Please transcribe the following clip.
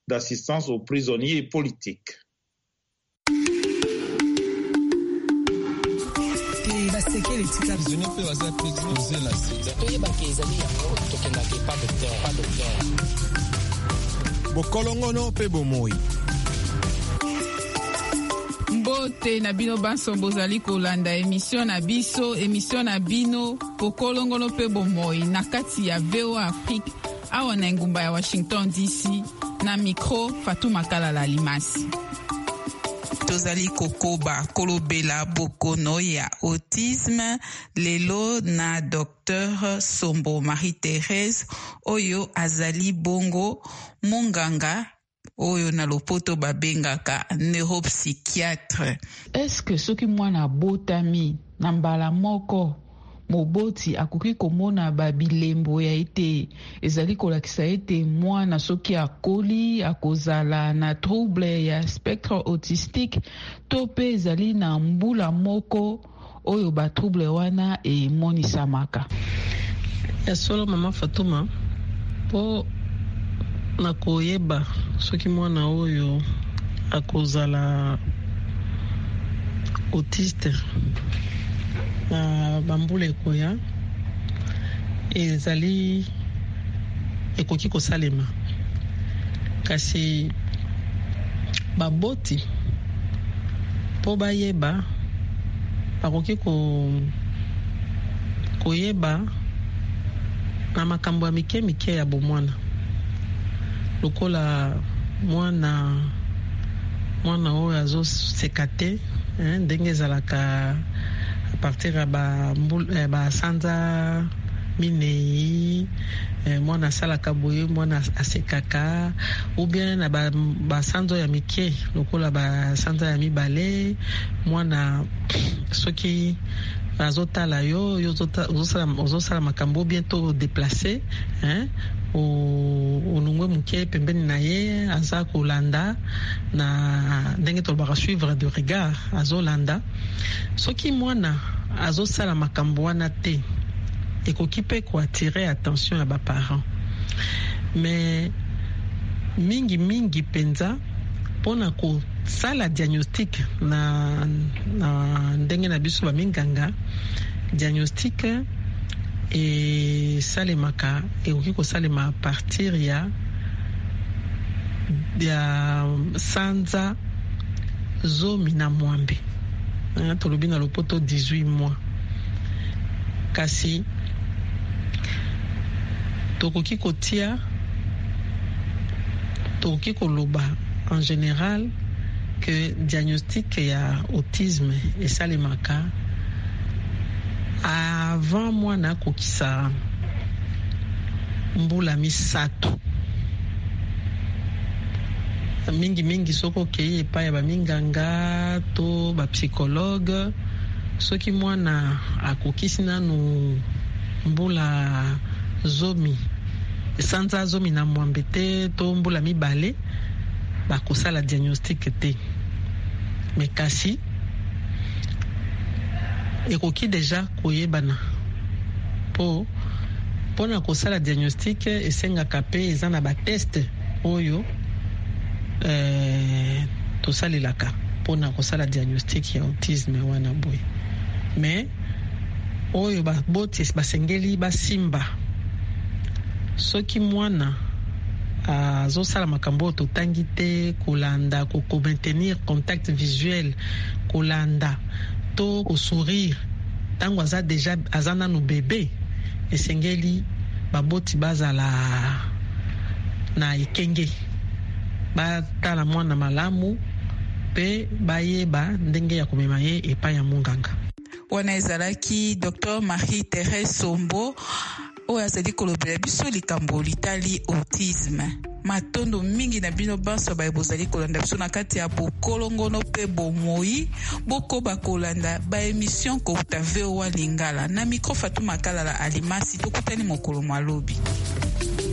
d'assistance aux prisonniers politiques. Bokolongono pe bomoi. Mbote na bino banso bozali kolanda émission na bino Bokolongono pe bomoi na kati ya VOA Afrique awa na ngumba ya Washington DC na micro Fatuma Kalala Limasi. Tozali kokoba kolobela bokono ya autisme lelo na Dr Sombo Marie-Thérèse oyo azali bongo monganga oyo na lopoto babengaka neuropsychiatre. Est-ce que soki mwana botami na mbala moko moboti akoki komona babilembo ya ete ezali kolakisa ete mwana soki akoli akozala na trouble ya spectre autistique to pe ezali na mbula moko oyo ba trouble wana emonisamaka? Ya solo mama Fatuma po na koyeba soki mwana oyo akozala autiste na bambula ekoya ezali ekoki kosalema kasi baboti po bayeba bakoki koyeba na makambo ya mike ya bomwana lokola mwana oyo azoseka te ndenge ezalaka a partir ya basanza minei mwana asalaka boye mwana asekaka ou bien na basanza ya mike lokola basanza ya mibale mwana soki azotala yo ozosala makambo bientôt déplacé onungwe muke pembeni na ye aza kolanda na ndenge tolobaka suivre de regard azolanda soki mwana azosala makambo wana te ekoki pe koatire attention ya baparent mais mingi penza mpona kosala diagnostic na ndenge na biso baminganga diagnostic esalemaka ekoki kosalema a partir ya sanza 10 tolobi na lopoto 18 mois kasi tokoki koloba en général que diagnostic ya autisme esalemaka avant mwana akokisa mbula misato mingi soko okei epai ya baminganga to bapsychologue soki mwana akokisi nanu mbula sanza 10 te to mbula mibale bakosala diagnostic te mais kasi ekoki deja koyebana mpona kosala diagnostic esengaka pe eza na bateste oyo tosalelaka mpona kosala diagnostic ya autisme wana boye mais oyo baboti basengeli basimba soki mwana azosala makambo oyo totangi te kolanda komaintenir contact visuel kolanda to kosourire ntango aza nanu bebe esengeli baboti bazala na ekenge batala mwana malamu pe bayeba ndenge ya komema ye epai ya munganga. Wana ezalaki Dr Marie-Thérèse Sombo oyo azali kolobela biso likambo litali autisme. Matondo mingi na bino banso bozali kolanda biso na kati ya Bokolongono pe bomoi boko bakolanda ba émission ko utavewa lingala na micro Fatuma Kalala Alimasi tokutani mokolo malobi.